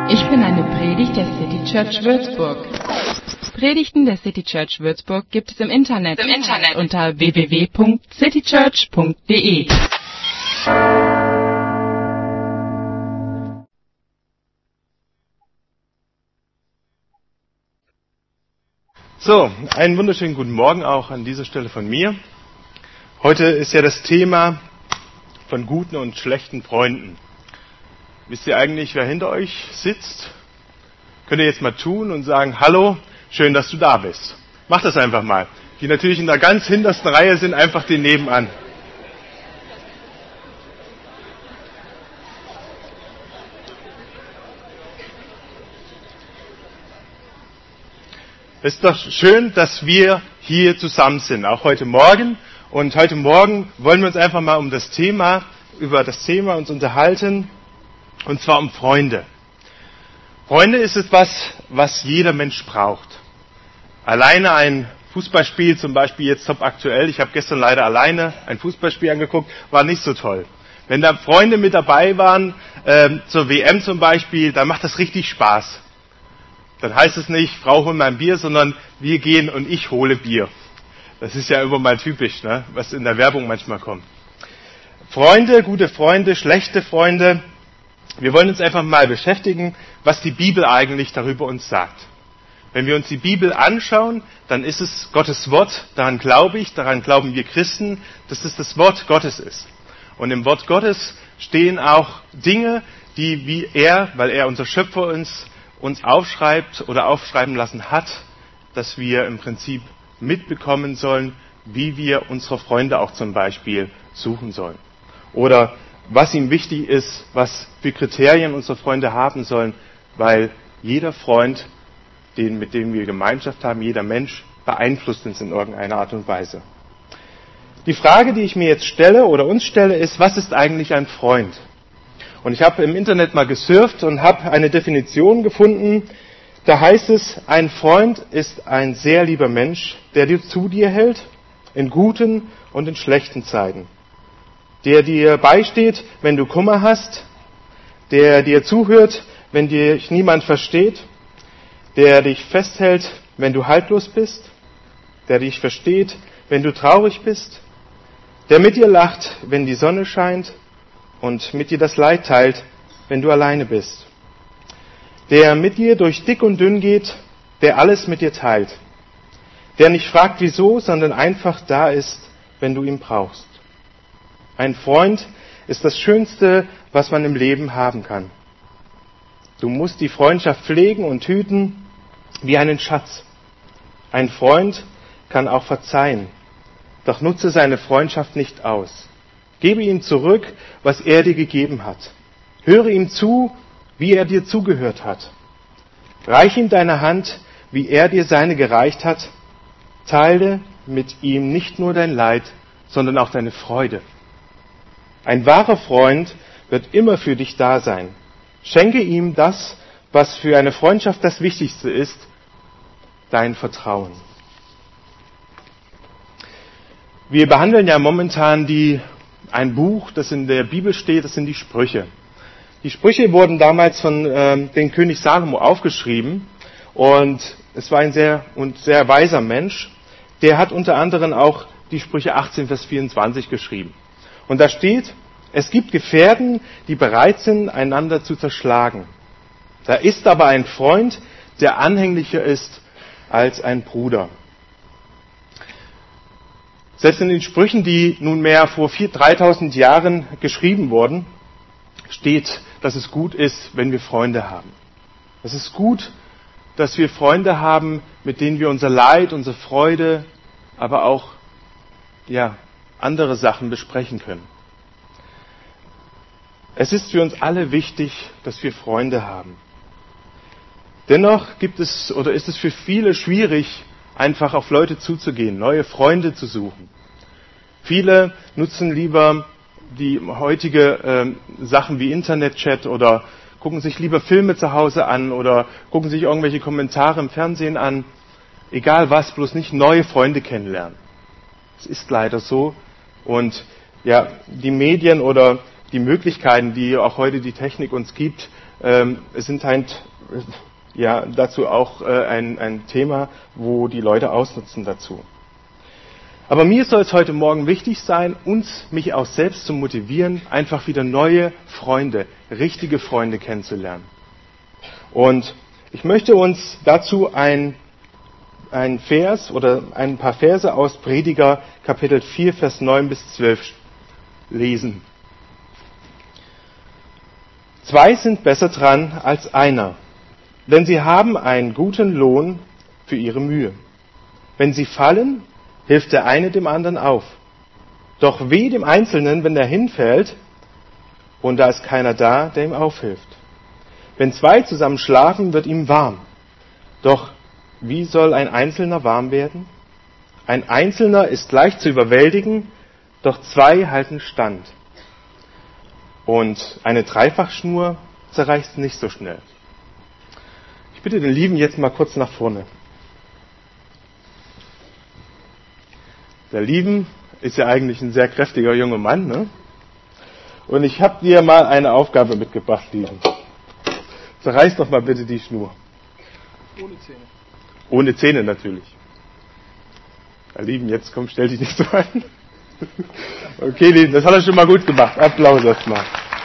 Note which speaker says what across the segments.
Speaker 1: Ich bin eine Predigt der City Church Würzburg. Predigten der City Church Würzburg gibt es im Internet unter www.citychurch.de.
Speaker 2: So, einen wunderschönen guten Morgen auch an dieser Stelle von mir. Heute ist ja das Thema von guten und schlechten Freunden. Wisst ihr eigentlich, wer hinter euch sitzt? Könnt ihr jetzt mal tun und sagen, hallo, schön, dass du da bist. Macht das einfach mal. Die natürlich in der ganz hintersten Reihe sind, einfach den nebenan. Es ist doch schön, dass wir hier zusammen sind, auch heute Morgen. Und heute Morgen wollen wir uns einfach mal über das Thema uns unterhalten, und zwar um Freunde. Freunde ist etwas, was jeder Mensch braucht. Alleine ein Fußballspiel, zum Beispiel jetzt top aktuell, ich habe gestern leider alleine ein Fußballspiel angeguckt, war nicht so toll. Wenn da Freunde mit dabei waren, zur WM zum Beispiel, dann macht das richtig Spaß. Dann heißt es nicht, Frau, hol mal ein Bier, sondern wir gehen und ich hole Bier. Das ist ja immer mal typisch, ne? Was in der Werbung manchmal kommt. Freunde, gute Freunde, schlechte Freunde. Wir wollen uns einfach mal beschäftigen, was die Bibel eigentlich darüber uns sagt. Wenn wir uns die Bibel anschauen, dann ist es Gottes Wort, daran glauben wir Christen, dass es das Wort Gottes ist. Und im Wort Gottes stehen auch Dinge, die weil er unser Schöpfer uns aufschreibt oder aufschreiben lassen hat, dass wir im Prinzip mitbekommen sollen, wie wir unsere Freunde auch zum Beispiel suchen sollen. Oder was ihm wichtig ist, was für Kriterien unsere Freunde haben sollen, weil jeder Freund, mit dem wir Gemeinschaft haben, jeder Mensch, beeinflusst uns in irgendeiner Art und Weise. Die Frage, die ich mir jetzt stelle oder uns stelle, ist, was ist eigentlich ein Freund? Und ich habe im Internet mal gesurft und habe eine Definition gefunden. Da heißt es, ein Freund ist ein sehr lieber Mensch, der dir zu dir hält, in guten und in schlechten Zeiten. Der dir beisteht, wenn du Kummer hast, der dir zuhört, wenn dich niemand versteht, der dich festhält, wenn du haltlos bist, der dich versteht, wenn du traurig bist, der mit dir lacht, wenn die Sonne scheint und mit dir das Leid teilt, wenn du alleine bist, der mit dir durch dick und dünn geht, der alles mit dir teilt, der nicht fragt wieso, sondern einfach da ist, wenn du ihn brauchst. Ein Freund ist das Schönste, was man im Leben haben kann. Du musst die Freundschaft pflegen und hüten wie einen Schatz. Ein Freund kann auch verzeihen, doch nutze seine Freundschaft nicht aus. Gebe ihm zurück, was er dir gegeben hat. Höre ihm zu, wie er dir zugehört hat. Reich ihm deine Hand, wie er dir seine gereicht hat. Teile mit ihm nicht nur dein Leid, sondern auch deine Freude. Ein wahrer Freund wird immer für dich da sein. Schenke ihm das, was für eine Freundschaft das Wichtigste ist, dein Vertrauen. Wir behandeln ja momentan ein Buch, das in der Bibel steht, das sind die Sprüche. Die Sprüche wurden damals von dem König Salomo aufgeschrieben und es war ein sehr weiser Mensch. Der hat unter anderem auch die Sprüche 18, Vers 24 geschrieben. Und da steht, es gibt Gefährten, die bereit sind, einander zu zerschlagen. Da ist aber ein Freund, der anhänglicher ist als ein Bruder. Selbst in den Sprüchen, die nunmehr vor 3.000 Jahren geschrieben wurden, steht, dass es gut ist, wenn wir Freunde haben. Es ist gut, dass wir Freunde haben, mit denen wir unser Leid, unsere Freude, aber auch andere Sachen besprechen können. Es ist für uns alle wichtig, dass wir Freunde haben. Dennoch ist es für viele schwierig, einfach auf Leute zuzugehen, neue Freunde zu suchen. Viele nutzen lieber die heutige Sachen wie Internetchat oder gucken sich lieber Filme zu Hause an oder gucken sich irgendwelche Kommentare im Fernsehen an. Egal was, bloß nicht neue Freunde kennenlernen. Es ist leider so. Und die Medien oder die Möglichkeiten, die auch heute die Technik uns gibt, es sind halt dazu auch ein Thema, wo die Leute ausnutzen dazu. Aber mir soll es heute Morgen wichtig sein, mich auch selbst zu motivieren, einfach wieder neue Freunde, richtige Freunde kennenzulernen. Und ich möchte uns dazu ein Vers oder ein paar Verse aus Prediger Kapitel 4, Vers 9 bis 12 lesen. 2 sind besser dran als einer, denn sie haben einen guten Lohn für ihre Mühe. Wenn sie fallen, hilft der eine dem anderen auf. Doch weh dem Einzelnen, wenn er hinfällt, und da ist keiner da, der ihm aufhilft. Wenn 2 zusammen schlafen, wird ihm warm. Doch wie soll ein Einzelner warm werden? Ein Einzelner ist leicht zu überwältigen, doch 2 halten stand. Und eine Dreifachschnur zerreißt nicht so schnell. Ich bitte den Lieben jetzt mal kurz nach vorne. Der Lieben ist ja eigentlich ein sehr kräftiger junger Mann, ne? Und ich habe dir mal eine Aufgabe mitgebracht, Lieben. Zerreiß doch mal bitte die Schnur.
Speaker 3: Ohne Zähne.
Speaker 2: Ohne Zähne natürlich. Ja, Lieben, jetzt komm, stell dich nicht so ein. Okay, Lieben, das hat er schon mal gut gemacht. Applaus erstmal.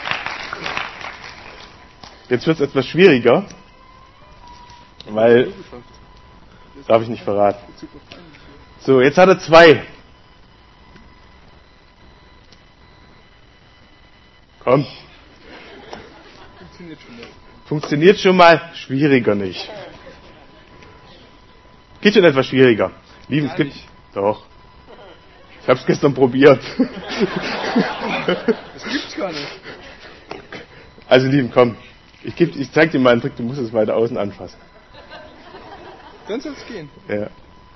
Speaker 2: Jetzt wird es etwas schwieriger, weil... Darf ich nicht verraten. So, jetzt hat er 2. Komm. Funktioniert schon mal. Schwieriger nicht. Geht schon etwas schwieriger. Lieben, es gibt... Doch. Ich habe es gestern probiert.
Speaker 3: Das gibt's gar nicht.
Speaker 2: Also, Lieben, komm. Ich zeig dir mal einen Trick, du musst es weiter außen anfassen.
Speaker 3: Dann soll es gehen.
Speaker 2: Ja.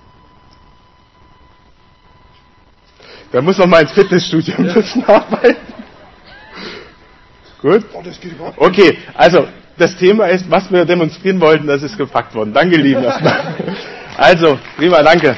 Speaker 2: Da muss man mal ins Fitnessstudio ein bisschen arbeiten. Gut?
Speaker 3: Oh, das geht überhaupt nicht.
Speaker 2: Okay, also das Thema ist, was wir demonstrieren wollten, das ist gepackt worden. Danke, Lieben, erstmal. Also, prima, danke.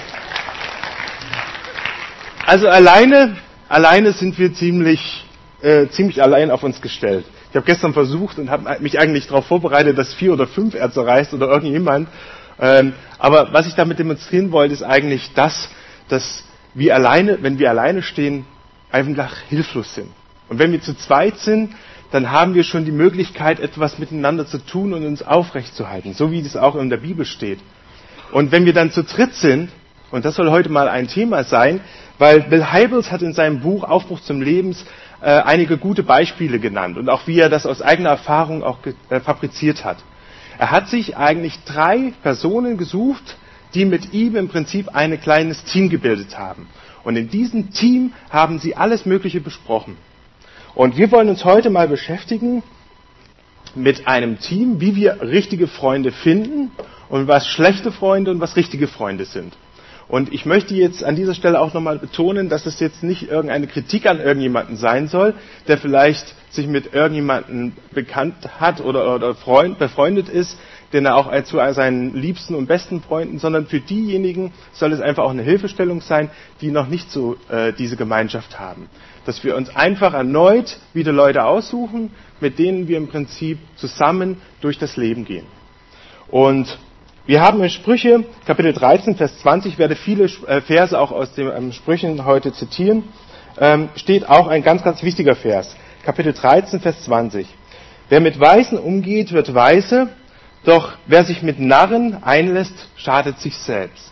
Speaker 2: Also alleine sind wir ziemlich allein auf uns gestellt. Ich habe gestern versucht und habe mich eigentlich darauf vorbereitet, dass 4 oder 5 er zerreißt oder irgendjemand. Aber was ich damit demonstrieren wollte, ist eigentlich das, dass wir alleine, wenn wir alleine stehen, einfach hilflos sind. Und wenn wir zu zweit sind, dann haben wir schon die Möglichkeit, etwas miteinander zu tun und uns aufrechtzuerhalten, so wie das auch in der Bibel steht. Und wenn wir dann zu dritt sind, und das soll heute mal ein Thema sein, weil Bill Hybels hat in seinem Buch Aufbruch zum Leben einige gute Beispiele genannt und auch wie er das aus eigener Erfahrung auch fabriziert hat. Er hat sich eigentlich 3 Personen gesucht, die mit ihm im Prinzip ein kleines Team gebildet haben. Und in diesem Team haben sie alles Mögliche besprochen. Und wir wollen uns heute mal beschäftigen mit einem Team, wie wir richtige Freunde finden und was schlechte Freunde und was richtige Freunde sind. Und ich möchte jetzt an dieser Stelle auch nochmal betonen, dass es jetzt nicht irgendeine Kritik an irgendjemanden sein soll, der vielleicht sich mit irgendjemandem bekannt hat oder befreundet ist, den er auch zu seinen liebsten und besten Freunden, sondern für diejenigen soll es einfach auch eine Hilfestellung sein, die noch nicht so diese Gemeinschaft haben. Dass wir uns einfach erneut wieder Leute aussuchen, mit denen wir im Prinzip zusammen durch das Leben gehen. Und wir haben in Sprüche, Kapitel 13, Vers 20, ich werde viele Verse auch aus den Sprüchen heute zitieren, steht auch ein ganz, ganz wichtiger Vers. Kapitel 13, Vers 20. Wer mit Weisen umgeht, wird weise, doch wer sich mit Narren einlässt, schadet sich selbst.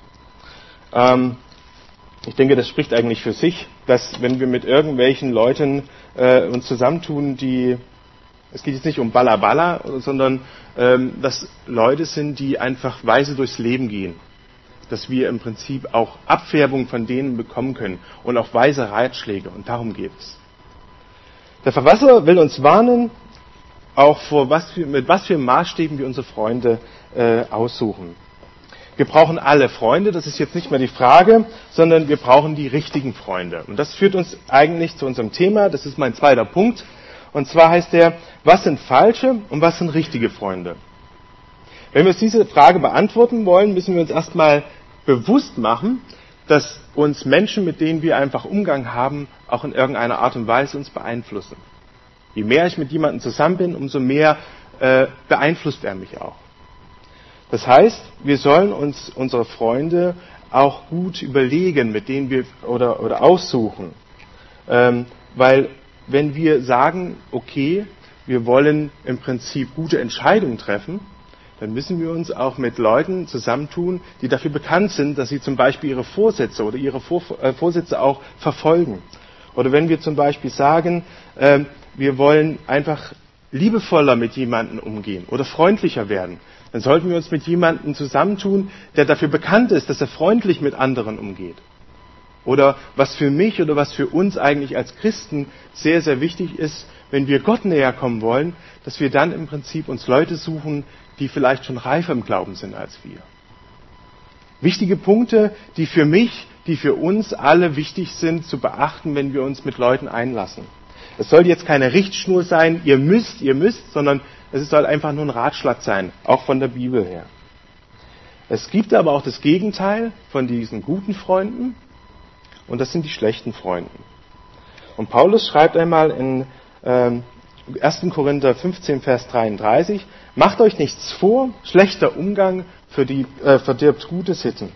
Speaker 2: Ich denke, das spricht eigentlich für sich, dass wenn wir mit irgendwelchen Leuten uns zusammentun, es geht jetzt nicht um Balla, sondern dass Leute sind, die einfach weise durchs Leben gehen. Dass wir im Prinzip auch Abfärbung von denen bekommen können und auch weise Ratschläge. Und darum geht es. Der Verfasser will uns warnen, auch mit was für Maßstäben wir unsere Freunde aussuchen. Wir brauchen alle Freunde, das ist jetzt nicht mehr die Frage, sondern wir brauchen die richtigen Freunde. Und das führt uns eigentlich zu unserem Thema, das ist mein zweiter Punkt. Und zwar heißt der, was sind falsche und was sind richtige Freunde? Wenn wir uns diese Frage beantworten wollen, müssen wir uns erstmal bewusst machen, dass uns Menschen, mit denen wir einfach Umgang haben, auch in irgendeiner Art und Weise uns beeinflussen. Je mehr ich mit jemandem zusammen bin, umso mehr beeinflusst er mich auch. Das heißt, wir sollen uns unsere Freunde auch gut überlegen, mit denen wir oder aussuchen. Weil wenn wir sagen, okay, wir wollen im Prinzip gute Entscheidungen treffen, dann müssen wir uns auch mit Leuten zusammentun, die dafür bekannt sind, dass sie zum Beispiel ihre Vorsätze oder ihre Vorsätze auch verfolgen. Oder wenn wir zum Beispiel sagen, wir wollen einfach liebevoller mit jemandem umgehen oder freundlicher werden, dann sollten wir uns mit jemandem zusammentun, der dafür bekannt ist, dass er freundlich mit anderen umgeht. Oder was für mich oder was für uns eigentlich als Christen sehr, sehr wichtig ist, wenn wir Gott näher kommen wollen, dass wir dann im Prinzip uns Leute suchen, die vielleicht schon reifer im Glauben sind als wir. Wichtige Punkte, die für mich, die für uns alle wichtig sind zu beachten, wenn wir uns mit Leuten einlassen. Es soll jetzt keine Richtschnur sein, ihr müsst, sondern es soll einfach nur ein Ratschlag sein, auch von der Bibel her. Es gibt aber auch das Gegenteil von diesen guten Freunden und das sind die schlechten Freunde. Und Paulus schreibt einmal in 1. Korinther 15, Vers 33, macht euch nichts vor, schlechter Umgang verdirbt gute Sitten.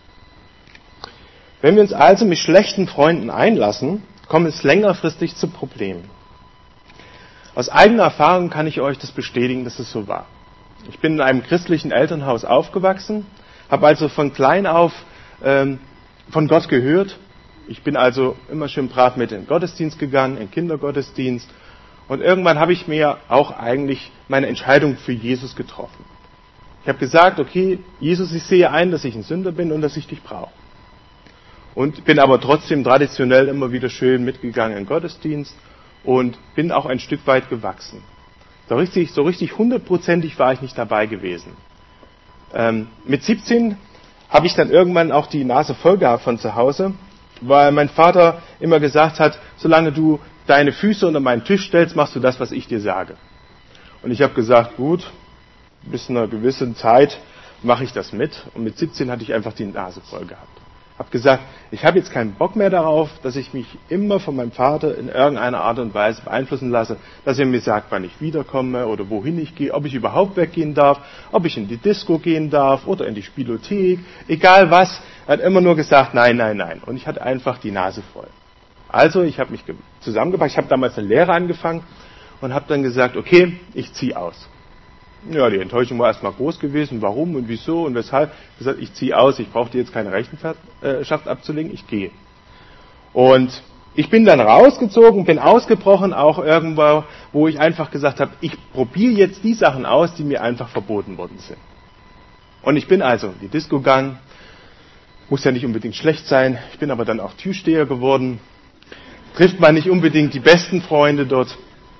Speaker 2: Wenn wir uns also mit schlechten Freunden einlassen, kommt es längerfristig zu Problemen. Aus eigener Erfahrung kann ich euch das bestätigen, dass es so war. Ich bin in einem christlichen Elternhaus aufgewachsen, habe also von klein auf von Gott gehört. Ich bin also immer schön brav mit in den Gottesdienst gegangen, in den Kindergottesdienst. Und irgendwann habe ich mir auch eigentlich meine Entscheidung für Jesus getroffen. Ich habe gesagt, okay, Jesus, ich sehe ein, dass ich ein Sünder bin und dass ich dich brauche. Und bin aber trotzdem traditionell immer wieder schön mitgegangen in den Gottesdienst und bin auch ein Stück weit gewachsen. So richtig 100%ig war ich nicht dabei gewesen. Mit 17 habe ich dann irgendwann auch die Nase voll gehabt von zu Hause, weil mein Vater immer gesagt hat, solange du deine Füße unter meinen Tisch stellst, machst du das, was ich dir sage. Und ich habe gesagt, gut, bis zu einer gewissen Zeit mache ich das mit. Und mit 17 hatte ich einfach die Nase voll gehabt. Habe gesagt, ich habe jetzt keinen Bock mehr darauf, dass ich mich immer von meinem Vater in irgendeiner Art und Weise beeinflussen lasse, dass er mir sagt, wann ich wiederkomme oder wohin ich gehe, ob ich überhaupt weggehen darf, ob ich in die Disco gehen darf oder in die Spielothek, egal was. Er hat immer nur gesagt, nein, nein, nein. Und ich hatte einfach die Nase voll. Also ich habe mich zusammengepackt, ich habe damals eine Lehre angefangen und habe dann gesagt, okay, ich ziehe aus. Ja, die Enttäuschung war erstmal groß gewesen, warum und wieso und weshalb. Ich habe gesagt, ich ziehe aus, ich brauche dir jetzt keine Rechenschaft abzulegen, ich gehe. Und ich bin dann rausgezogen, bin ausgebrochen, auch irgendwo, wo ich einfach gesagt habe, ich probiere jetzt die Sachen aus, die mir einfach verboten worden sind. Und ich bin also in die Disco gegangen, muss ja nicht unbedingt schlecht sein, ich bin aber dann auch Türsteher geworden, trifft man nicht unbedingt die besten Freunde dort.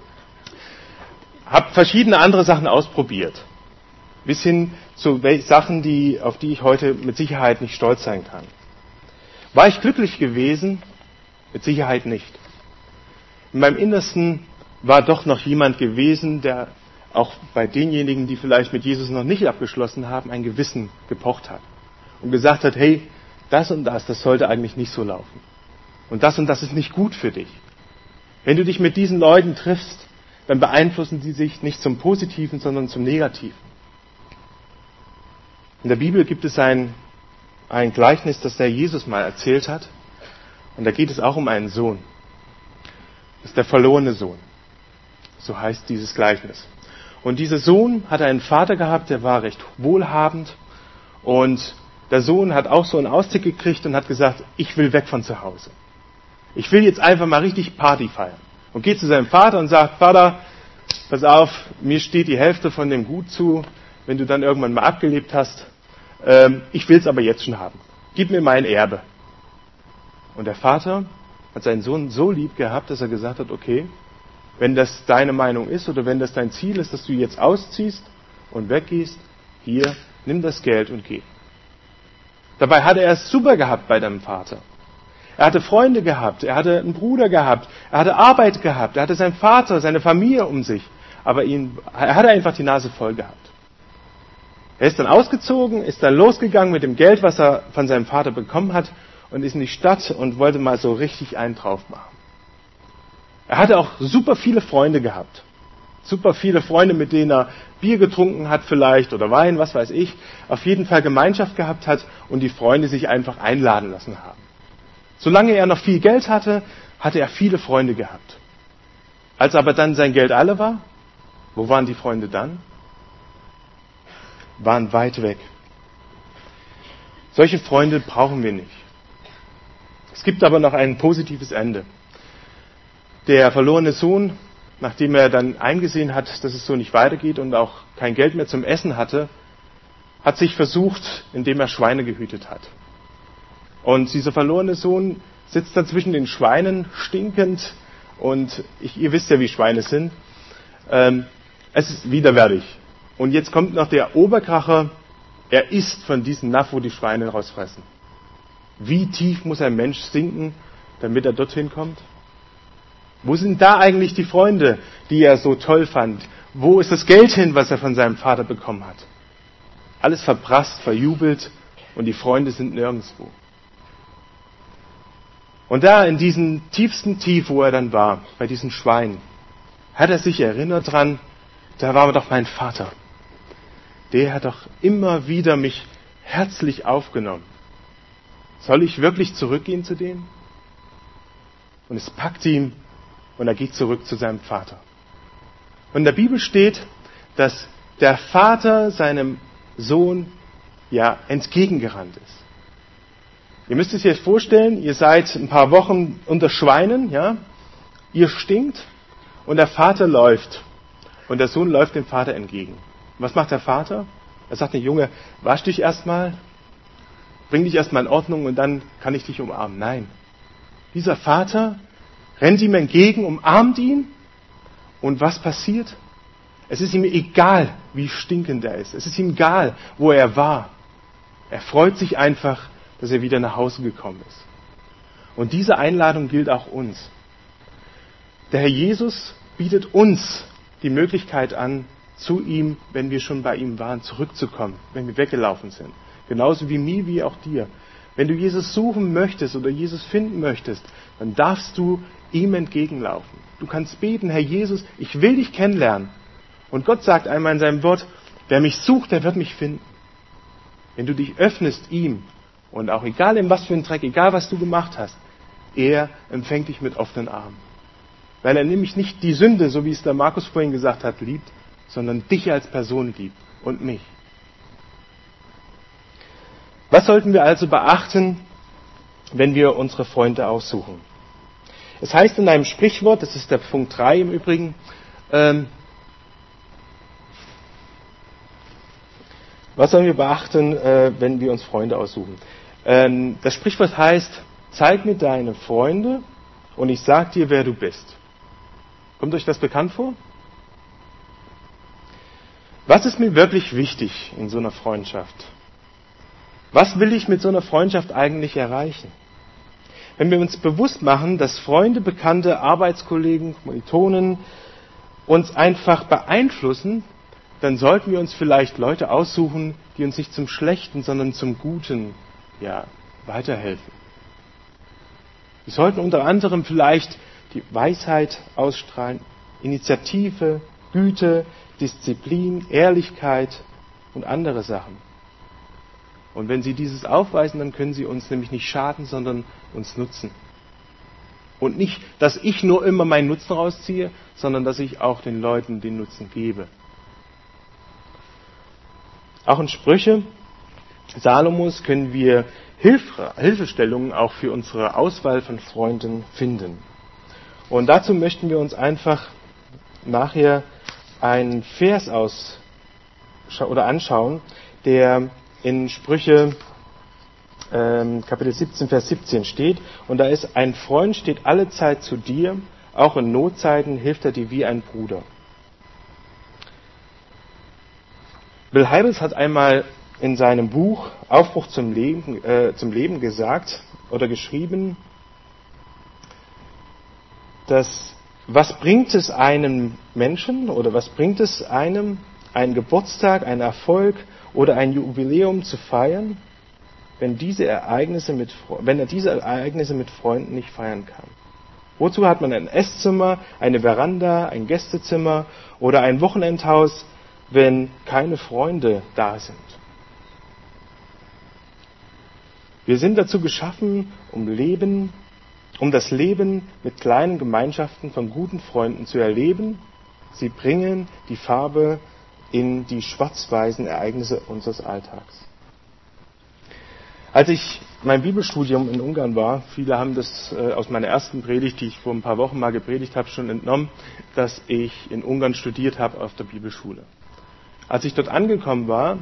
Speaker 2: Habe verschiedene andere Sachen ausprobiert. Bis hin zu Sachen, auf die ich heute mit Sicherheit nicht stolz sein kann. War ich glücklich gewesen? Mit Sicherheit nicht. In meinem Innersten war doch noch jemand gewesen, der auch bei denjenigen, die vielleicht mit Jesus noch nicht abgeschlossen haben, ein Gewissen gepocht hat. Und gesagt hat, hey, das und das sollte eigentlich nicht so laufen. Und das ist nicht gut für dich. Wenn du dich mit diesen Leuten triffst, dann beeinflussen sie sich nicht zum Positiven, sondern zum Negativen. In der Bibel gibt es ein Gleichnis, das der Jesus mal erzählt hat. Und da geht es auch um einen Sohn. Das ist der verlorene Sohn. So heißt dieses Gleichnis. Und dieser Sohn hatte einen Vater gehabt, der war recht wohlhabend. Und der Sohn hat auch so einen Austick gekriegt und hat gesagt, ich will weg von zu Hause. Ich will jetzt einfach mal richtig Party feiern. Und geht zu seinem Vater und sagt, Vater, pass auf, mir steht die Hälfte von dem Gut zu, wenn du dann irgendwann mal abgelebt hast. Ich will es aber jetzt schon haben. Gib mir mein Erbe. Und der Vater hat seinen Sohn so lieb gehabt, dass er gesagt hat, okay, wenn das deine Meinung ist oder wenn das dein Ziel ist, dass du jetzt ausziehst und weggehst, hier, nimm das Geld und geh. Dabei hatte er es super gehabt bei deinem Vater. Er hatte Freunde gehabt, er hatte einen Bruder gehabt, er hatte Arbeit gehabt, er hatte seinen Vater, seine Familie um sich. Aber er hatte einfach die Nase voll gehabt. Er ist dann ausgezogen, ist dann losgegangen mit dem Geld, was er von seinem Vater bekommen hat und ist in die Stadt und wollte mal so richtig einen drauf machen. Er hatte auch super viele Freunde gehabt. super viele Freunde, mit denen er Bier getrunken hat vielleicht oder Wein, was weiß ich, auf jeden Fall Gemeinschaft gehabt hat und die Freunde sich einfach einladen lassen haben. Solange er noch viel Geld hatte, hatte er viele Freunde gehabt. Als aber dann sein Geld alle war, wo waren die Freunde dann? Waren weit weg. Solche Freunde brauchen wir nicht. Es gibt aber noch ein positives Ende. Der verlorene Sohn, nachdem er dann eingesehen hat, dass es so nicht weitergeht und auch kein Geld mehr zum Essen hatte, hat sich versucht, indem er Schweine gehütet hat. Und dieser verlorene Sohn sitzt dann zwischen den Schweinen, stinkend, und ihr wisst ja, wie Schweine sind. Es ist widerwärtig. Und jetzt kommt noch der Oberkracher, er isst von diesem Napf, wo die Schweine rausfressen. Wie tief muss ein Mensch sinken, damit er dorthin kommt? Wo sind da eigentlich die Freunde, die er so toll fand? Wo ist das Geld hin, was er von seinem Vater bekommen hat? Alles verprasst, verjubelt und die Freunde sind nirgendwo. Und da in diesem tiefsten Tief, wo er dann war, bei diesen Schweinen, hat er sich erinnert dran, da war doch mein Vater. Der hat doch immer wieder mich herzlich aufgenommen. Soll ich wirklich zurückgehen zu dem? Und es packt ihn und er geht zurück zu seinem Vater. Und in der Bibel steht, dass der Vater seinem Sohn entgegengerannt ist. Ihr müsst es euch vorstellen, ihr seid ein paar Wochen unter Schweinen, ihr stinkt und der Vater läuft und der Sohn läuft dem Vater entgegen. Was macht der Vater? Er sagt, Junge, wasch dich erstmal, bring dich erstmal in Ordnung und dann kann ich dich umarmen. Nein, dieser Vater rennt ihm entgegen, umarmt ihn und was passiert? Es ist ihm egal, wie stinkend er ist. Es ist ihm egal, wo er war. Er freut sich einfach, dass er wieder nach Hause gekommen ist. Und diese Einladung gilt auch uns. Der Herr Jesus bietet uns die Möglichkeit an, zu ihm, wenn wir schon bei ihm waren, zurückzukommen, wenn wir weggelaufen sind. Genauso wie mir, wie auch dir. Wenn du Jesus suchen möchtest oder Jesus finden möchtest, dann darfst du ihm entgegenlaufen. Du kannst beten, Herr Jesus, ich will dich kennenlernen. Und Gott sagt einmal in seinem Wort, wer mich sucht, der wird mich finden. Wenn du dich öffnest ihm, und auch egal in was für ein Dreck, egal was du gemacht hast, er empfängt dich mit offenen Armen. Weil er nämlich nicht die Sünde, so wie es der Markus vorhin gesagt hat, liebt, sondern dich als Person liebt und mich. Was sollten wir also beachten, wenn wir unsere Freunde aussuchen? Es heißt in einem Sprichwort, das ist der Punkt 3 im Übrigen, was sollen wir beachten, wenn wir uns Freunde aussuchen? Das Sprichwort heißt, zeig mir deine Freunde und ich sag dir, wer du bist. Kommt euch das bekannt vor? Was ist mir wirklich wichtig in so einer Freundschaft? Was will ich mit so einer Freundschaft eigentlich erreichen? Wenn wir uns bewusst machen, dass Freunde, Bekannte, Arbeitskollegen, Kommilitonen uns einfach beeinflussen, dann sollten wir uns vielleicht Leute aussuchen, die uns nicht zum Schlechten, sondern zum Guten weiterhelfen. Wir sollten unter anderem vielleicht die Weisheit ausstrahlen, Initiative, Güte, Disziplin, Ehrlichkeit und andere Sachen. Und wenn sie dieses aufweisen, dann können sie uns nämlich nicht schaden, sondern uns nutzen. Und nicht, dass ich nur immer meinen Nutzen rausziehe, sondern dass ich auch den Leuten den Nutzen gebe. Auch in Sprüche Salomos können wir Hilfestellungen auch für unsere Auswahl von Freunden finden. Und dazu möchten wir uns einfach nachher einen Vers anschauen, der in Sprüche Kapitel 17, Vers 17 steht. Und da ist, ein Freund steht alle Zeit zu dir, auch in Notzeiten hilft er dir wie ein Bruder. Bill Hybels hat einmal in seinem Buch Aufbruch zum Leben gesagt oder geschrieben, dass was bringt es einem Menschen oder was bringt es einem, einen Geburtstag, einen Erfolg oder ein Jubiläum zu feiern, wenn er diese Ereignisse mit Freunden nicht feiern kann. Wozu hat man ein Esszimmer, eine Veranda, ein Gästezimmer oder ein Wochenendhaus, wenn keine Freunde da sind? Wir sind dazu geschaffen, um das Leben mit kleinen Gemeinschaften von guten Freunden zu erleben. Sie bringen die Farbe in die schwarz-weißen Ereignisse unseres Alltags. Als ich mein Bibelstudium in Ungarn war, viele haben das aus meiner ersten Predigt, die ich vor ein paar Wochen mal gepredigt habe, schon entnommen, dass ich in Ungarn studiert habe auf der Bibelschule. Als ich dort angekommen war,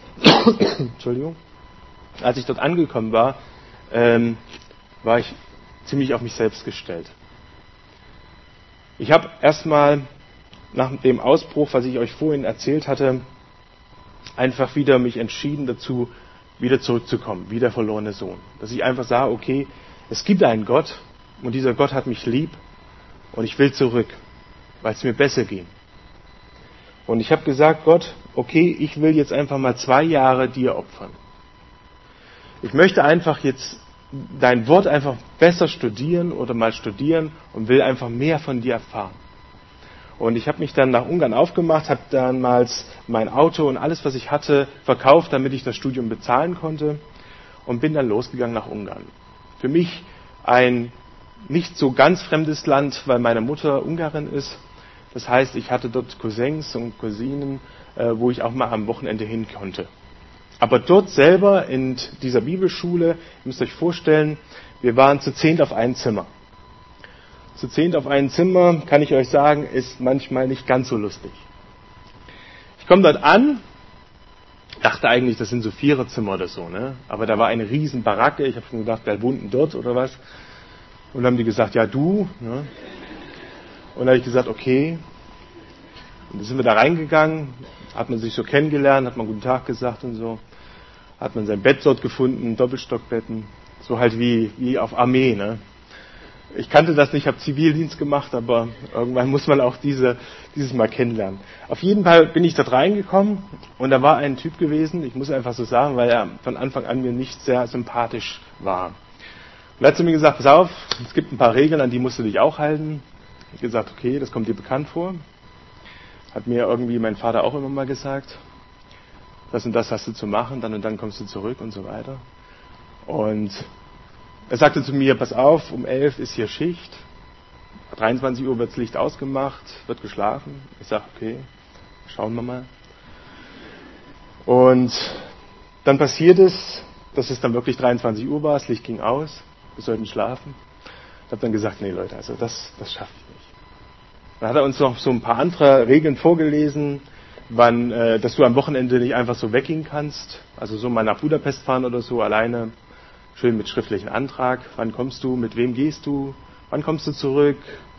Speaker 2: war ich ziemlich auf mich selbst gestellt. Ich habe erstmal nach dem Ausbruch, was ich euch vorhin erzählt hatte, einfach wieder mich entschieden dazu, wieder zurückzukommen, wie der verlorene Sohn. Dass ich einfach sage, okay, es gibt einen Gott und dieser Gott hat mich lieb und ich will zurück, weil es mir besser ging. Und ich habe gesagt, Gott, okay, ich will jetzt einfach mal 2 Jahre dir opfern. Ich möchte einfach jetzt dein Wort einfach besser studieren oder mal studieren und will einfach mehr von dir erfahren. Und ich habe mich dann nach Ungarn aufgemacht, habe damals mein Auto und alles, was ich hatte, verkauft, damit ich das Studium bezahlen konnte und bin dann losgegangen nach Ungarn. Für mich ein nicht so ganz fremdes Land, weil meine Mutter Ungarin ist. Das heißt, ich hatte dort Cousins und Cousinen, wo ich auch mal am Wochenende hin konnte. Aber dort selber in dieser Bibelschule, ihr müsst euch vorstellen, wir waren zu 10 auf ein Zimmer. Zu 10 auf ein Zimmer, kann ich euch sagen, ist manchmal nicht ganz so lustig. Ich komme dort an, dachte eigentlich, das sind so 4er-Zimmer oder so, ne? Aber da war eine riesen Baracke, ich habe schon gedacht, wer wohnt denn dort oder was? Und dann haben die gesagt, ja du. Ne? Und dann habe ich gesagt, okay. Und dann sind wir da reingegangen, hat man sich so kennengelernt, hat man guten Tag gesagt und so. Hat man sein Bett dort gefunden, Doppelstockbetten, so halt wie auf Armee, ne? Ich kannte das nicht, habe Zivildienst gemacht, aber irgendwann muss man auch dieses Mal kennenlernen. Auf jeden Fall bin ich dort reingekommen und da war ein Typ gewesen, ich muss einfach so sagen, weil er von Anfang an mir nicht sehr sympathisch war. Und er hat zu mir gesagt, pass auf, es gibt ein paar Regeln, an die musst du dich auch halten. Ich habe gesagt, okay, das kommt dir bekannt vor. Hat mir irgendwie mein Vater auch immer mal gesagt, das und das hast du zu machen, dann und dann kommst du zurück und so weiter. Und er sagte zu mir, pass auf, um 11 ist hier Schicht, 23 Uhr wird das Licht ausgemacht, wird geschlafen. Ich sage, okay, schauen wir mal. Und dann passiert es, dass es dann wirklich 23 Uhr war, das Licht ging aus, wir sollten schlafen. Ich habe dann gesagt, nee Leute, also das schaffe ich nicht. Dann hat er uns noch so ein paar andere Regeln vorgelesen, dass du am Wochenende nicht einfach so weggehen kannst, also so mal nach Budapest fahren oder so alleine. Schön mit schriftlichen Antrag. Wann kommst du? Mit wem gehst du? Wann kommst du zurück?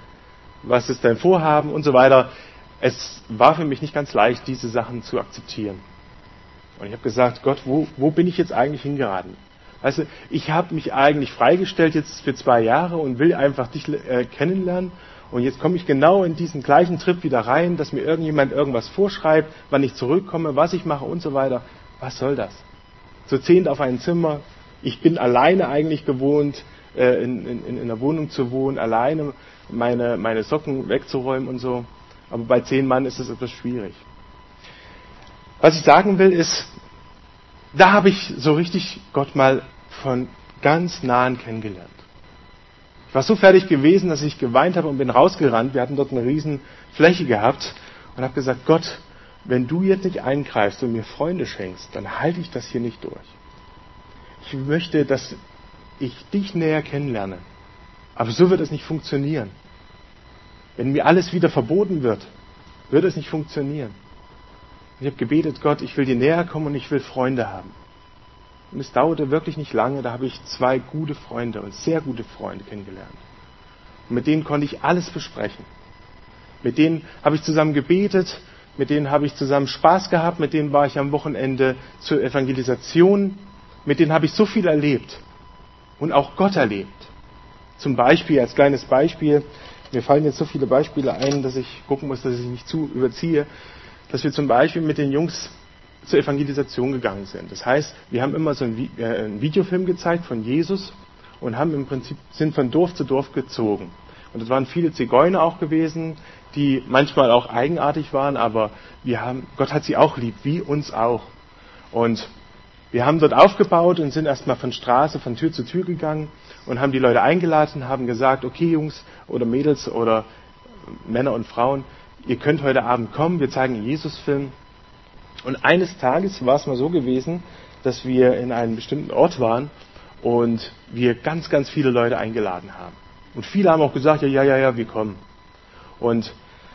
Speaker 2: Was ist dein Vorhaben? Und so weiter. Es war für mich nicht ganz leicht, diese Sachen zu akzeptieren. Und ich habe gesagt, Gott, wo bin ich jetzt eigentlich hingeraten? Weißt du, ich habe mich eigentlich freigestellt jetzt für 2 Jahre und will einfach dich kennenlernen. Und jetzt komme ich genau in diesen gleichen Trip wieder rein, dass mir irgendjemand irgendwas vorschreibt, wann ich zurückkomme, was ich mache und so weiter. Was soll das? Zu 10 auf ein Zimmer. Ich bin alleine eigentlich gewohnt, in einer Wohnung zu wohnen, alleine meine Socken wegzuräumen und so. Aber bei 10 Mann ist es etwas schwierig. Was ich sagen will ist, da habe ich so richtig Gott mal von ganz nahen kennengelernt. Ich war so fertig gewesen, dass ich geweint habe und bin rausgerannt. Wir hatten dort eine riesen Fläche gehabt und habe gesagt, Gott, wenn du jetzt nicht eingreifst und mir Freunde schenkst, dann halte ich das hier nicht durch. Ich möchte, dass ich dich näher kennenlerne. Aber so wird es nicht funktionieren. Wenn mir alles wieder verboten wird es nicht funktionieren. Ich habe gebetet, Gott, ich will dir näher kommen und ich will Freunde haben. Und es dauerte wirklich nicht lange, da habe ich 2 gute Freunde und sehr gute Freunde kennengelernt. Und mit denen konnte ich alles besprechen. Mit denen habe ich zusammen gebetet, mit denen habe ich zusammen Spaß gehabt, mit denen war ich am Wochenende zur Evangelisation. Mit denen habe ich so viel erlebt und auch Gott erlebt. Zum Beispiel, als kleines Beispiel, mir fallen jetzt so viele Beispiele ein, dass ich gucken muss, dass ich nicht zu überziehe, dass wir zum Beispiel mit den Jungs zur Evangelisation gegangen sind. Das heißt, wir haben immer so einen Videofilm gezeigt von Jesus und haben im Prinzip sind von Dorf zu Dorf gezogen. Und es waren viele Zigeuner auch gewesen, die manchmal auch eigenartig waren, aber Gott hat sie auch lieb, wie uns auch. Und wir haben dort aufgebaut und sind erstmal von Tür zu Tür gegangen und haben die Leute eingeladen, haben gesagt, okay Jungs oder Mädels oder Männer und Frauen, ihr könnt heute Abend kommen, wir zeigen einen Jesus-Film. Und eines Tages war es mal so gewesen, dass wir in einem bestimmten Ort waren und wir ganz, ganz viele Leute eingeladen haben. Und viele haben auch gesagt, ja, wir kommen. Und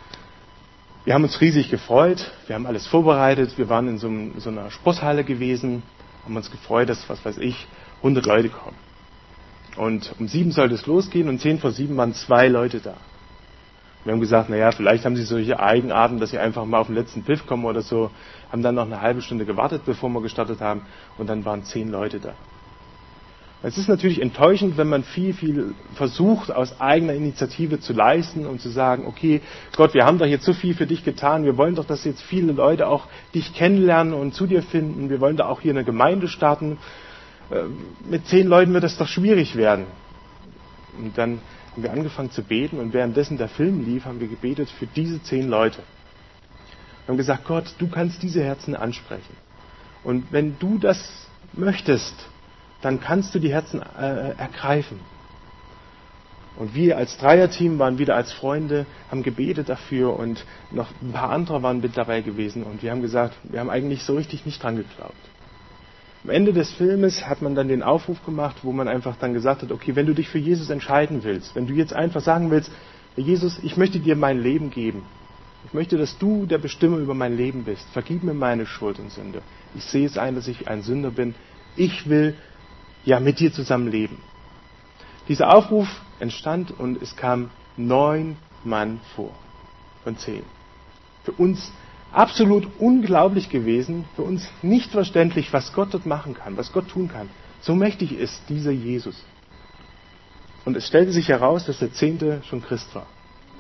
Speaker 2: wir haben uns riesig gefreut, wir haben alles vorbereitet, wir waren in so einer Sporthalle gewesen, haben uns gefreut, dass, 100 Leute kommen. Und um 7 sollte es losgehen und 10 vor 7 waren 2 Leute da. Wir haben gesagt, vielleicht haben sie solche Eigenarten, dass sie einfach mal auf den letzten Piff kommen oder so, haben dann noch eine halbe Stunde gewartet, bevor wir gestartet haben und dann waren 10 Leute da. Es ist natürlich enttäuschend, wenn man viel versucht, aus eigener Initiative zu leisten und zu sagen, okay, Gott, wir haben doch jetzt so viel für dich getan, wir wollen doch, dass jetzt viele Leute auch dich kennenlernen und zu dir finden, wir wollen da auch hier eine Gemeinde starten. Mit 10 Leuten wird das doch schwierig werden. Und dann haben wir angefangen zu beten und währenddessen der Film lief, haben wir gebetet für diese 10 Leute. Wir haben gesagt, Gott, du kannst diese Herzen ansprechen. Und wenn du das möchtest, dann kannst du die Herzen ergreifen. Und wir als Dreierteam waren wieder als Freunde, haben gebetet dafür und noch ein paar andere waren mit dabei gewesen. Und wir haben gesagt, wir haben eigentlich so richtig nicht dran geglaubt. Am Ende des Filmes hat man dann den Aufruf gemacht, wo man einfach dann gesagt hat, okay, wenn du dich für Jesus entscheiden willst, wenn du jetzt einfach sagen willst, Jesus, ich möchte dir mein Leben geben. Ich möchte, dass du der Bestimmer über mein Leben bist. Vergib mir meine Schuld und Sünde. Ich sehe es ein, dass ich ein Sünder bin. Ich will mit dir zusammen leben. Dieser Aufruf entstand und es kamen 9 Mann vor von 10. Für uns absolut unglaublich gewesen, für uns nicht verständlich, was Gott dort machen kann, was Gott tun kann. So mächtig ist dieser Jesus. Und es stellte sich heraus, dass der 10. schon Christ war.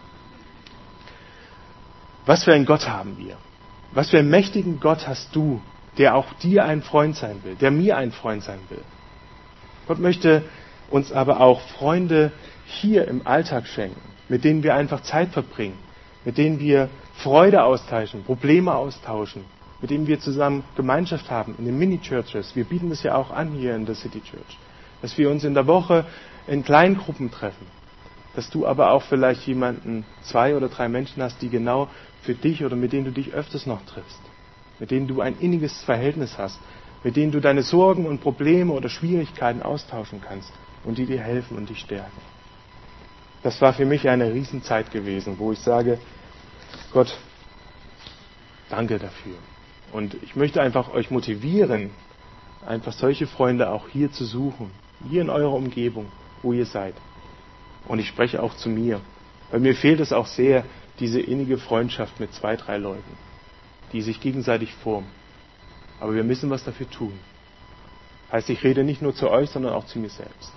Speaker 2: Was für einen Gott haben wir? Was für einen mächtigen Gott hast du, der auch dir ein Freund sein will, der mir ein Freund sein will? Gott möchte uns aber auch Freunde hier im Alltag schenken, mit denen wir einfach Zeit verbringen, mit denen wir Freude austauschen, Probleme austauschen, mit denen wir zusammen Gemeinschaft haben in den Mini-Churches. Wir bieten das ja auch an hier in der City Church, dass wir uns in der Woche in Kleingruppen treffen, dass du aber auch vielleicht 2 oder 3 Menschen hast, die genau für dich oder mit denen du dich öfters noch triffst, mit denen du ein inniges Verhältnis hast, mit denen du deine Sorgen und Probleme oder Schwierigkeiten austauschen kannst und die dir helfen und dich stärken. Das war für mich eine Riesenzeit gewesen, wo ich sage, Gott, danke dafür. Und ich möchte einfach euch motivieren, einfach solche Freunde auch hier zu suchen, hier in eurer Umgebung, wo ihr seid. Und ich spreche auch zu mir, weil mir fehlt es auch sehr, diese innige Freundschaft mit 2, 3 Leuten, die sich gegenseitig formen. Aber wir müssen was dafür tun. Heißt, ich rede nicht nur zu euch, sondern auch zu mir selbst.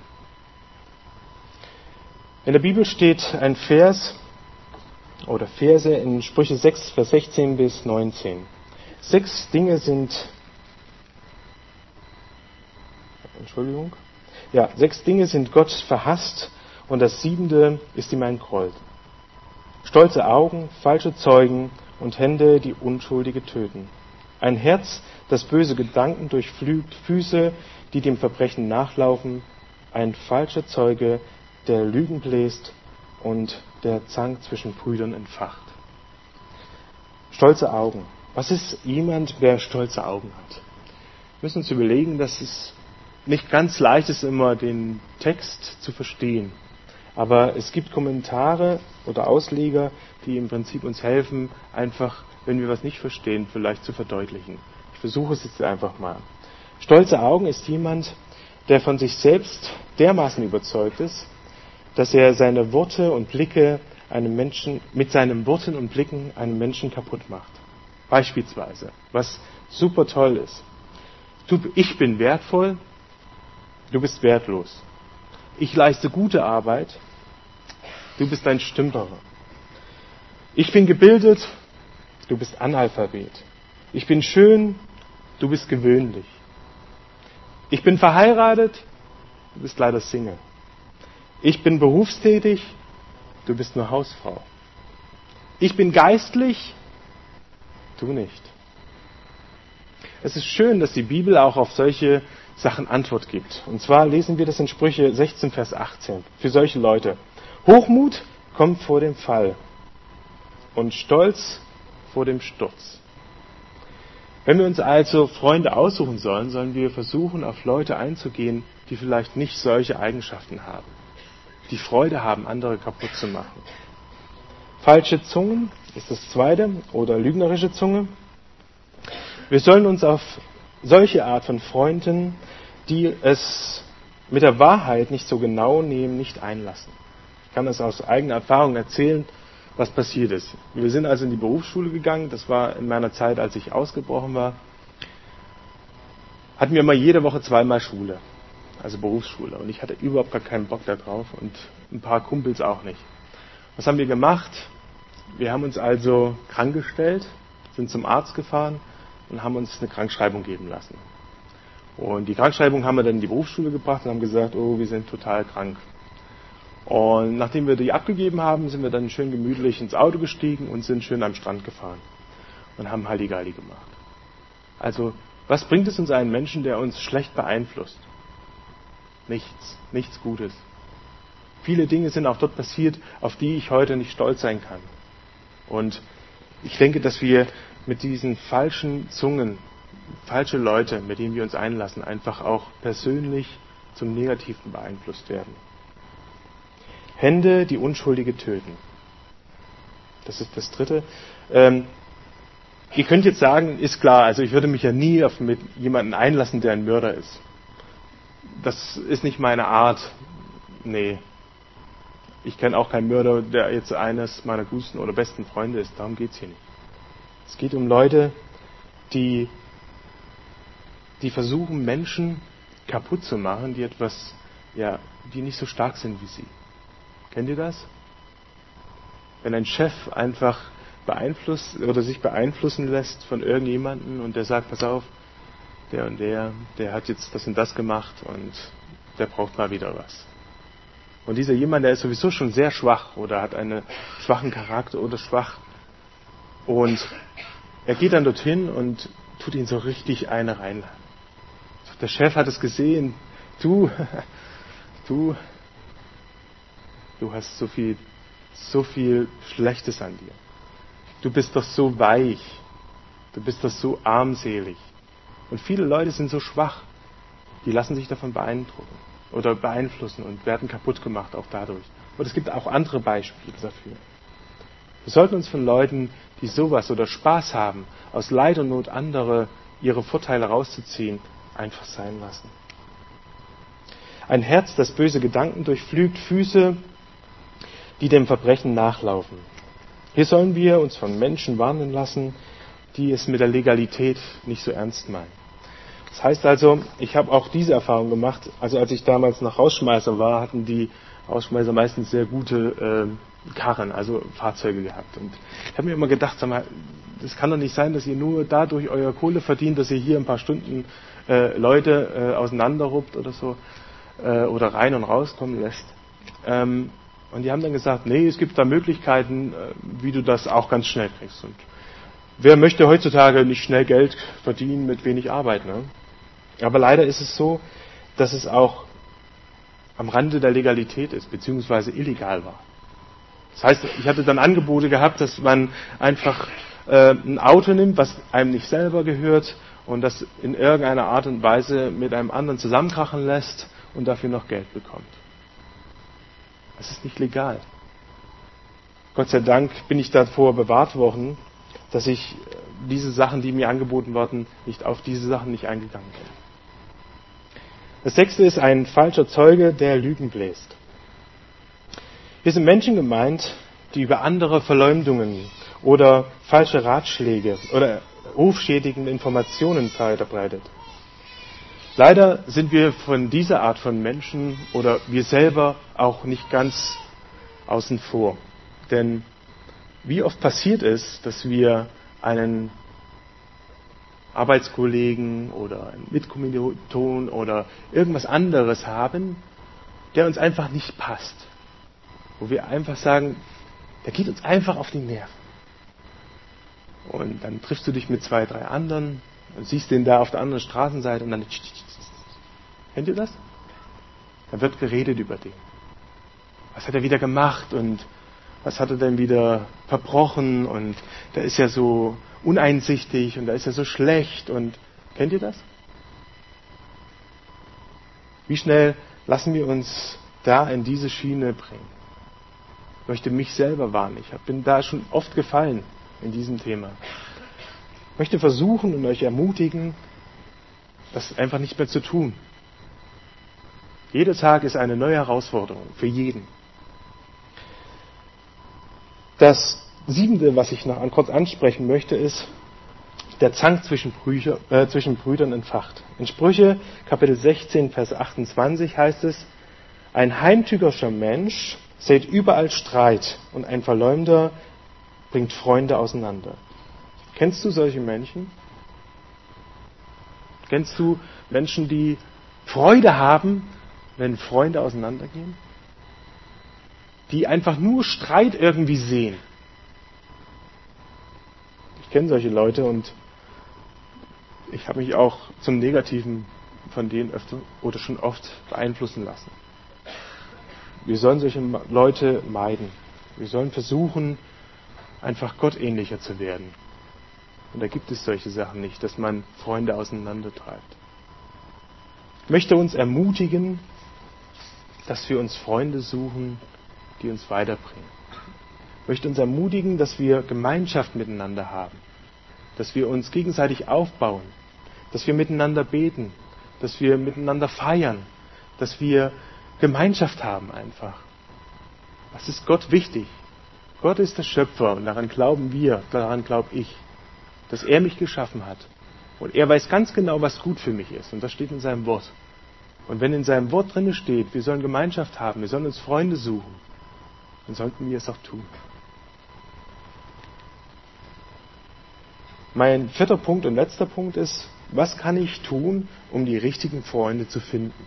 Speaker 2: In der Bibel steht ein Vers oder Verse in Sprüche 6, Vers 16 bis 19. 6 Dinge sind Gott verhasst und das 7. ist ihm ein Groll. Stolze Augen, falsche Zeugen und Hände, die Unschuldige töten. Ein Herz, das böse Gedanken durchflügt, Füße, die dem Verbrechen nachlaufen, ein falscher Zeuge, der Lügen bläst und der Zank zwischen Brüdern entfacht. Stolze Augen. Was ist jemand, der stolze Augen hat? Wir müssen uns überlegen, dass es nicht ganz leicht ist, immer den Text zu verstehen. Aber es gibt Kommentare oder Ausleger, die im Prinzip uns helfen, einfach, wenn wir was nicht verstehen, vielleicht zu verdeutlichen. Ich versuche es jetzt einfach mal. Stolze Augen ist jemand, der von sich selbst dermaßen überzeugt ist, dass er seine Worte und Blicke mit seinen Worten und Blicken einen Menschen kaputt macht. Beispielsweise, was super toll ist. Ich bin wertvoll, du bist wertlos. Ich leiste gute Arbeit, du bist ein Stümperer. Ich bin gebildet, du bist Analphabet. Ich bin schön, du bist gewöhnlich. Ich bin verheiratet, du bist leider Single. Ich bin berufstätig, du bist nur Hausfrau. Ich bin geistlich, du nicht. Es ist schön, dass die Bibel auch auf solche Sachen Antwort gibt. Und zwar lesen wir das in Sprüche 16, Vers 18. Für solche Leute. Hochmut kommt vor dem Fall und Stolz vor dem Sturz. Wenn wir uns also Freunde aussuchen sollen, sollen wir versuchen, auf Leute einzugehen, die vielleicht nicht solche Eigenschaften haben, die Freude haben, andere kaputt zu machen. Falsche Zungen ist das zweite, oder lügnerische Zunge. Wir sollen uns auf solche Art von Freunden, die es mit der Wahrheit nicht so genau nehmen, nicht einlassen. Ich kann das aus eigener Erfahrung erzählen, was passiert ist. Wir sind also in die Berufsschule gegangen, das war in meiner Zeit, als ich ausgebrochen war. Hatten wir immer jede Woche 2-mal Schule, also Berufsschule. Und ich hatte überhaupt gar keinen Bock da drauf und ein paar Kumpels auch nicht. Was haben wir gemacht? Wir haben uns also krank gestellt, sind zum Arzt gefahren und haben uns eine Krankschreibung geben lassen. Und die Krankschreibung haben wir dann in die Berufsschule gebracht und haben gesagt, oh, wir sind total krank. Und nachdem wir die abgegeben haben, sind wir dann schön gemütlich ins Auto gestiegen und sind schön am Strand gefahren und haben Halligalli gemacht. Also, was bringt es uns einen Menschen, der uns schlecht beeinflusst? Nichts Gutes. Viele Dinge sind auch dort passiert, auf die ich heute nicht stolz sein kann. Und ich denke, dass wir mit diesen falschen Zungen, falsche Leute, mit denen wir uns einlassen, einfach auch persönlich zum Negativen beeinflusst werden. Hände, die Unschuldige töten. Das ist das dritte. Ihr könnt jetzt sagen, ist klar, also ich würde mich ja nie mit jemanden einlassen, der ein Mörder ist. Das ist nicht meine Art. Nee. Ich kenne auch keinen Mörder, der jetzt eines meiner guten oder besten Freunde ist. Darum geht's hier nicht. Es geht um Leute, die versuchen, Menschen kaputt zu machen, die nicht so stark sind wie sie. Kennt ihr das? Wenn ein Chef einfach beeinflusst oder sich beeinflussen lässt von irgendjemandem und der sagt, pass auf, der und der hat jetzt das und das gemacht und der braucht mal wieder was. Und dieser jemand, der ist sowieso schon sehr schwach oder hat einen schwachen Charakter oder schwach und er geht dann dorthin und tut ihn so richtig eine rein. Der Chef hat es gesehen, du hast so viel Schlechtes an dir. Du bist doch so weich. Du bist doch so armselig. Und viele Leute sind so schwach, die lassen sich davon beeindrucken oder beeinflussen und werden kaputt gemacht auch dadurch. Und es gibt auch andere Beispiele dafür. Wir sollten uns von Leuten, die sowas oder Spaß haben, aus Leid und Not andere ihre Vorteile rauszuziehen, einfach sein lassen. Ein Herz, das böse Gedanken durchflügt, Füße, die dem Verbrechen nachlaufen. Hier sollen wir uns von Menschen warnen lassen, die es mit der Legalität nicht so ernst meinen. Das heißt also, ich habe auch diese Erfahrung gemacht. Also als ich damals noch Rausschmeißer war, hatten die Rausschmeißer meistens sehr gute Karren, also Fahrzeuge gehabt. Und ich habe mir immer gedacht, sag mal, das kann doch nicht sein, dass ihr nur dadurch euer Kohle verdient, dass ihr hier ein paar Stunden Leute auseinanderruppt oder so oder rein und rauskommen lässt. Und die haben dann gesagt, nee, es gibt da Möglichkeiten, wie du das auch ganz schnell kriegst. Und wer möchte heutzutage nicht schnell Geld verdienen mit wenig Arbeit, ne? Aber leider ist es so, dass es auch am Rande der Legalität ist, beziehungsweise illegal war. Das heißt, ich hatte dann Angebote gehabt, dass man einfach ein Auto nimmt, was einem nicht selber gehört und das in irgendeiner Art und Weise mit einem anderen zusammenkrachen lässt und dafür noch Geld bekommt. Das ist nicht legal. Gott sei Dank bin ich davor bewahrt worden, dass ich diese Sachen, die mir angeboten wurden, auf diese Sachen nicht eingegangen bin. Das 6. ist ein falscher Zeuge, der Lügen bläst. Hier sind Menschen gemeint, die über andere Verleumdungen oder falsche Ratschläge oder rufschädigende Informationen verbreitet. Leider sind wir von dieser Art von Menschen oder wir selber auch nicht ganz außen vor. Denn wie oft passiert es, dass wir einen Arbeitskollegen oder einen Mitkommilitonen oder irgendwas anderes haben, der uns einfach nicht passt. wo wir einfach sagen, der geht uns einfach auf die Nerven. Und dann triffst du dich mit 2, 3 anderen und siehst den da auf der anderen Straßenseite und dann kennt ihr das? Dann wird geredet über den. Was hat er wieder gemacht und was hat er denn wieder verbrochen und der ist ja so uneinsichtig und der ist ja so schlecht und kennt ihr das? Wie schnell lassen wir uns da in diese Schiene bringen? Ich möchte mich selber warnen. Ich bin da schon oft gefallen in diesem Thema. Ich möchte versuchen und euch ermutigen, das einfach nicht mehr zu tun. Jeder Tag ist eine neue Herausforderung für jeden. Das 7., was ich noch kurz ansprechen möchte, ist der Zank zwischen Brüdern entfacht. In Sprüche, Kapitel 16, Vers 28 heißt es, ein heimtückischer Mensch sät überall Streit und ein Verleumder bringt Freunde auseinander. Kennst du solche Menschen? Kennst du Menschen, die Freude haben, wenn Freunde auseinandergehen? Die einfach nur Streit irgendwie sehen. Ich kenne solche Leute und ich habe mich auch zum Negativen von denen öfter oder schon oft beeinflussen lassen. Wir sollen solche Leute meiden. Wir sollen versuchen, einfach gottähnlicher zu werden. Und da gibt es solche Sachen nicht, dass man Freunde auseinandertreibt. Ich möchte uns ermutigen, dass wir uns Freunde suchen, die uns weiterbringen. Ich möchte uns ermutigen, dass wir Gemeinschaft miteinander haben, dass wir uns gegenseitig aufbauen, dass wir miteinander beten, dass wir miteinander feiern, dass wir Gemeinschaft haben einfach. Das ist Gott wichtig. Gott ist der Schöpfer und daran glauben wir, daran glaube ich, dass er mich geschaffen hat. Und er weiß ganz genau, was gut für mich ist. Und das steht in seinem Wort. Und wenn in seinem Wort drin steht, wir sollen Gemeinschaft haben, wir sollen uns Freunde suchen, dann sollten wir es auch tun. Mein 4. Punkt und letzter Punkt ist, was kann ich tun, um die richtigen Freunde zu finden?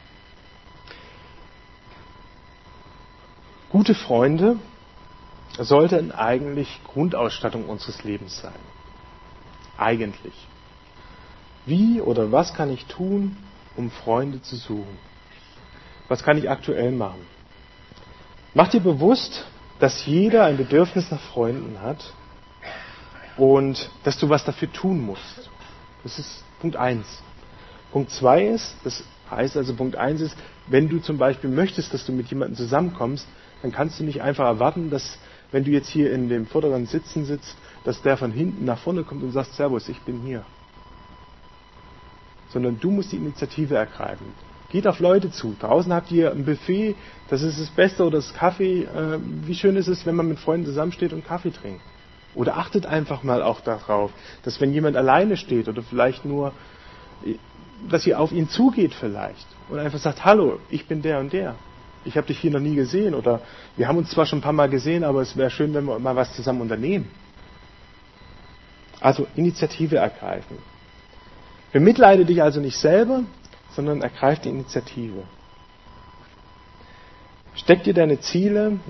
Speaker 2: Gute Freunde sollten eigentlich Grundausstattung unseres Lebens sein. Eigentlich. Wie oder was kann ich tun, um Freunde zu suchen? Was kann ich aktuell machen? Mach dir bewusst, dass jeder ein Bedürfnis nach Freunden hat und dass du was dafür tun musst. Das ist Punkt 1. Punkt 2 ist, das heißt also Punkt 1 ist, wenn du zum Beispiel möchtest, dass du mit jemandem zusammenkommst, dann kannst du nicht einfach erwarten, dass, wenn du jetzt hier in dem vorderen Sitzen sitzt, dass der von hinten nach vorne kommt und sagt, Servus, ich bin hier. Sondern du musst die Initiative ergreifen. Geht auf Leute zu. Draußen habt ihr ein Buffet, das ist das Beste oder das Kaffee. Wie schön ist es, wenn man mit Freunden zusammensteht und Kaffee trinkt. Oder achtet einfach mal auch darauf, dass wenn jemand alleine steht oder vielleicht nur, dass ihr auf ihn zugeht vielleicht und einfach sagt, hallo, ich bin der und der. Ich habe dich hier noch nie gesehen oder wir haben uns zwar schon ein paar Mal gesehen, aber es wäre schön, wenn wir mal was zusammen unternehmen. Also Initiative ergreifen. Bemitleide dich also nicht selber, sondern ergreif die Initiative. Steck dir deine Ziele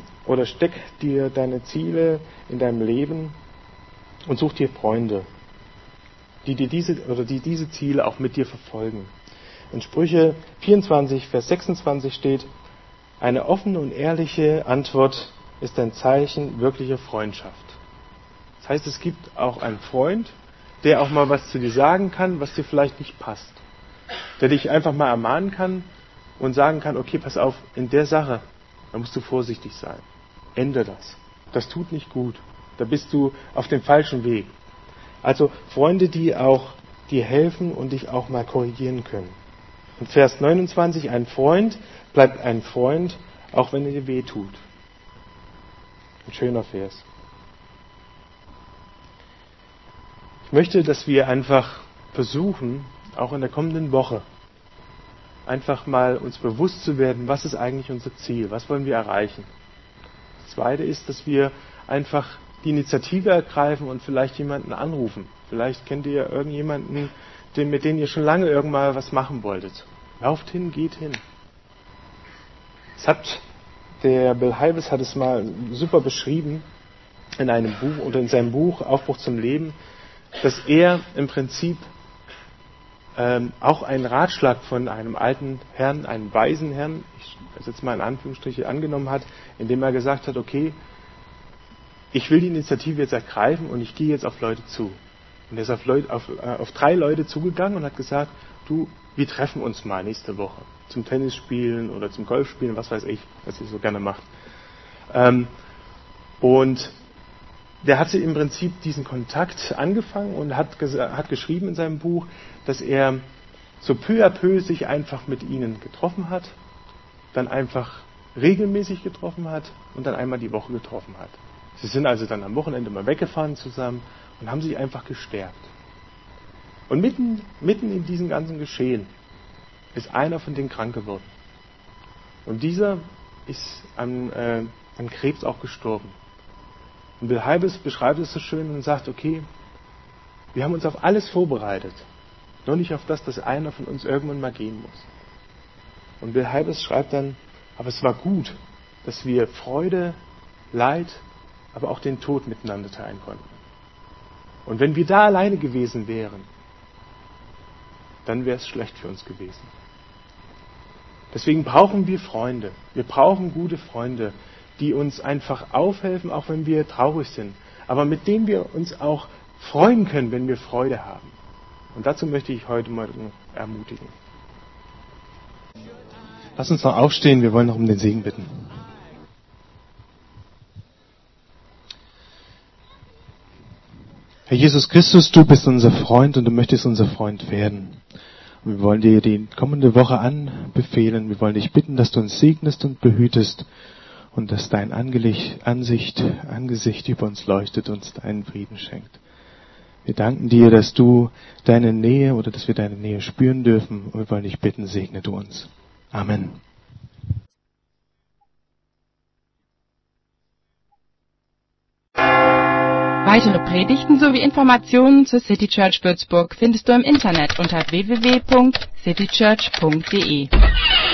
Speaker 2: in deinem Leben und such dir Freunde, die diese Ziele auch mit dir verfolgen. In Sprüche 24, Vers 26 steht, eine offene und ehrliche Antwort ist ein Zeichen wirklicher Freundschaft. Das heißt, es gibt auch einen Freund, der auch mal was zu dir sagen kann, was dir vielleicht nicht passt. Der dich einfach mal ermahnen kann und sagen kann, okay, pass auf, in der Sache, da musst du vorsichtig sein. Ändere das. Das tut nicht gut. Da bist du auf dem falschen Weg. Also Freunde, die auch dir helfen und dich auch mal korrigieren können. Und Vers 29, ein Freund bleibt ein Freund, auch wenn er dir weh tut. Ein schöner Vers. Ich möchte, dass wir einfach versuchen, auch in der kommenden Woche, einfach mal uns bewusst zu werden, was ist eigentlich unser Ziel, was wollen wir erreichen. Das Zweite ist, dass wir einfach die Initiative ergreifen und vielleicht jemanden anrufen. Vielleicht kennt ihr ja irgendjemanden, mit dem ihr schon lange irgendwann was machen wolltet. Lauft hin, geht hin. Es hat Der Bill Hybels hat es mal super beschrieben in einem Buch oder in seinem Buch Aufbruch zum Leben, dass er im Prinzip auch einen Ratschlag von einem alten Herrn, einem weisen Herrn, ich setze mal in Anführungsstriche, angenommen hat, indem er gesagt hat, okay, ich will die Initiative jetzt ergreifen und ich gehe jetzt auf Leute zu. Und er ist auf 3 Leute zugegangen und hat gesagt, du, wir treffen uns mal nächste Woche zum Tennisspielen oder zum Golfspielen, was weiß ich, was ihr so gerne macht. Und der hatte im Prinzip diesen Kontakt angefangen und hat geschrieben in seinem Buch, dass er so peu à peu sich einfach mit ihnen getroffen hat, dann einfach regelmäßig getroffen hat und dann einmal die Woche getroffen hat. Sie sind also dann am Wochenende mal weggefahren zusammen und haben sich einfach gestärkt. Und mitten in diesem ganzen Geschehen ist einer von denen krank geworden. Und dieser ist an Krebs auch gestorben. Und Bill Hybels beschreibt es so schön und sagt, okay, wir haben uns auf alles vorbereitet, nur nicht auf das, dass einer von uns irgendwann mal gehen muss. Und Bill Hybels schreibt dann, aber es war gut, dass wir Freude, Leid, aber auch den Tod miteinander teilen konnten. Und wenn wir da alleine gewesen wären, dann wäre es schlecht für uns gewesen. Deswegen brauchen wir Freunde. Wir brauchen gute Freunde, die uns einfach aufhelfen, auch wenn wir traurig sind. Aber mit denen wir uns auch freuen können, wenn wir Freude haben. Und dazu möchte ich heute mal ermutigen. Lass uns noch aufstehen, wir wollen noch um den Segen bitten. Herr Jesus Christus, du bist unser Freund und du möchtest unser Freund werden. Und wir wollen dir die kommende Woche anbefehlen. Wir wollen dich bitten, dass du uns segnest und behütest und dass dein Angesicht über uns leuchtet und uns deinen Frieden schenkt. Wir danken dir, dass wir deine Nähe spüren dürfen und wir wollen dich bitten, segne du uns. Amen.
Speaker 1: Weitere Predigten sowie Informationen zur City Church Würzburg findest du im Internet unter www.citychurch.de.